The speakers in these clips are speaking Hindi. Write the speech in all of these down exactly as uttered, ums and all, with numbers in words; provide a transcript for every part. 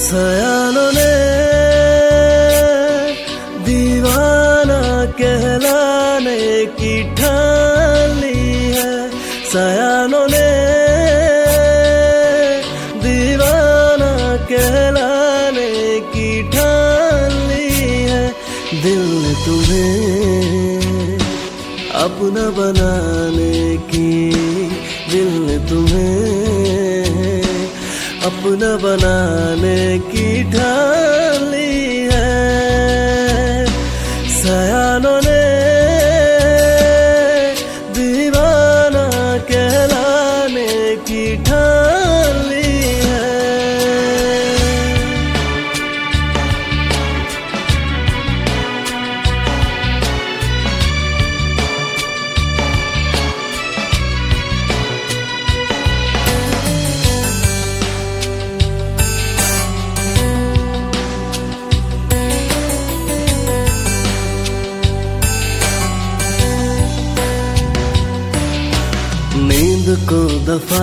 सयानों ने दीवाना कहलाने की ठान ली है। सयानों ने दीवाना कहलाने की ठान ली है। दिल ने तुम्हें अपना बनाने की, दिल ने तुम्हें अपना बनाने की ठान ली है। सयानों ने दीवाना कहलाने की ठान ली है। नींद को दफा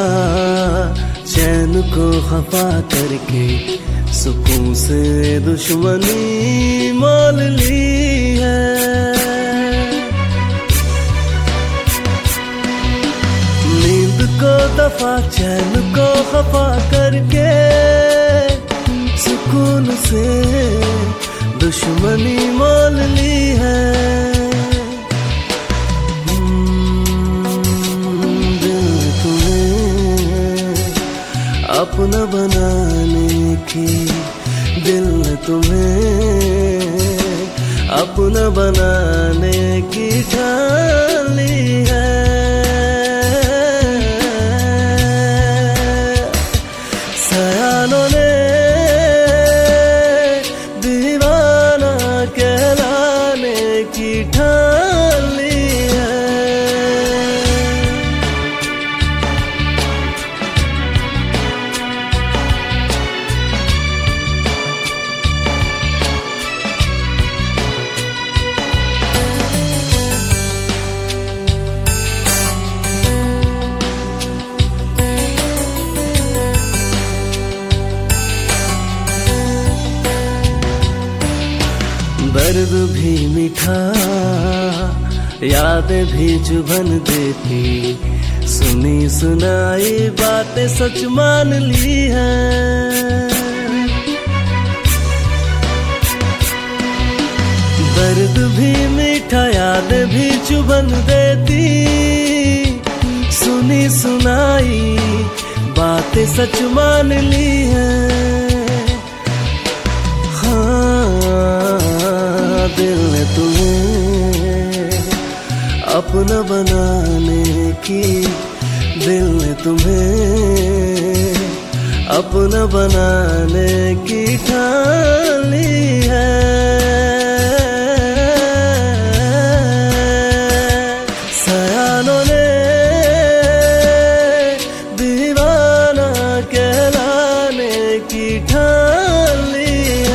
चैन को खफा करके सुकून से दुश्मनी मोल ली है। नींद को दफा चैन को खफा करके सुकून से दुश्मनी मोल ली है। अपना बनाने की, दिल ने तुम्हें अपना बनाने की ठान ली है। सयानों ने दीवाना कहलाने की ठान ली है। दर्द भी मीठा, यादें भी चुभन देती, सुनी सुनाई बातें सच मान ली है। दर्द भी मीठा, यादें भी चुभन देती, सुनी सुनाई बातें सच मान ली है। दिल ने तुम्हें अपना बनाने की, दिल ने तुम्हें अपना बनाने की ठान ली है। सयानों ने दीवाना कहलाने की ठान ली है।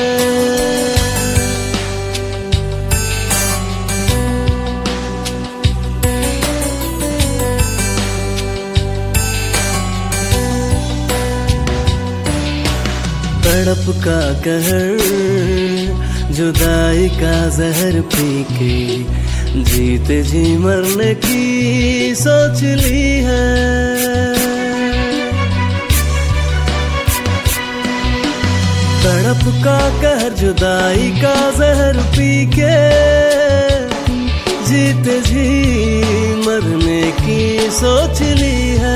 तड़प का कहर, जुदाई का जहर पी के जीते जी मरने की सोच ली है। तड़प का कहर, जुदाई का जहर पी के जीते जी मरने की सोच ली है।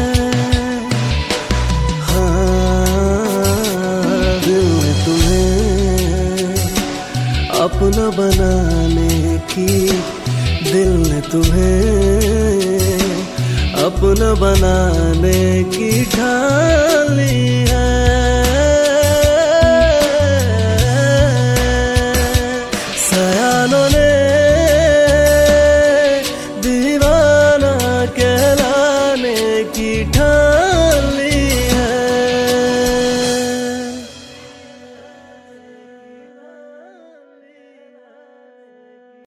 अपना बनाने की, दिल ने तुम्हें अपना बनाने की ठान ली है। सयानों ने दीवाना कहलाने की ठान